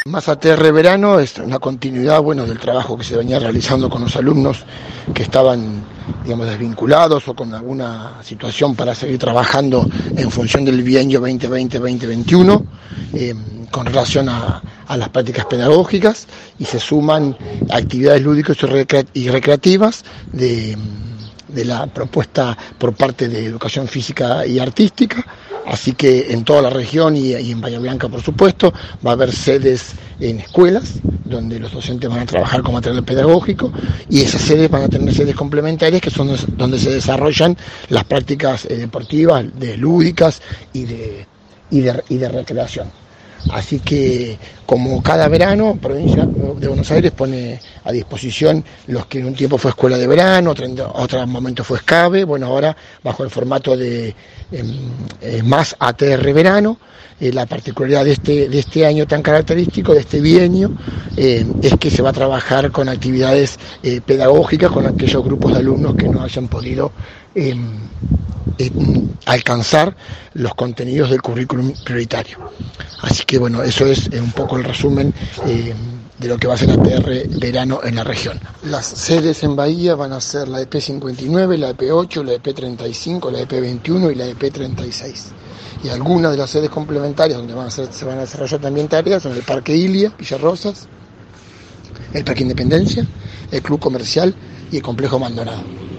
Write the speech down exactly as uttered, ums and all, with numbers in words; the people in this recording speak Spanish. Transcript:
Más A T R Verano es una continuidad, bueno, del trabajo que se venía realizando con los alumnos que estaban, digamos, desvinculados o con alguna situación para seguir trabajando en función del bienio veinte veinte veinte veintiuno, eh, con relación a, a las prácticas pedagógicas, y se suman actividades lúdicas y recreativas de, de la propuesta por parte de Educación Física y Artística. Así que en toda la región y, y en Bahía Blanca, por supuesto, va a haber sedes en escuelas donde los docentes van a trabajar con material pedagógico, y esas sedes van a tener sedes complementarias que son donde se desarrollan las prácticas eh, deportivas, de lúdicas y de, y de, y de recreación. Así que, como cada verano, Provincia de Buenos Aires pone a disposición los que en un tiempo fue Escuela de Verano, otro, otro momento fue SCABE, bueno, ahora bajo el formato de eh, eh, más A T R Verano. Eh, la particularidad de este, de este año tan característico, de este bienio, eh, es que se va a trabajar con actividades eh, pedagógicas con aquellos grupos de alumnos que no hayan podido eh, eh, alcanzar los contenidos del currículum prioritario. Así que bueno, eso es eh, un poco el resumen eh, de lo que va a ser A T R Verano en la región. Las sedes en Bahía van a ser la E P cincuenta y nueve, la E P ocho, la E P treinta y cinco, la E P veintiuno y la E P treinta y seis. Y algunas de las sedes complementarias donde van a ser, se van a desarrollar también tareas son el Parque Ilia, Villa Rosas, el Parque Independencia, el Club Comercial y el Complejo Maldonado.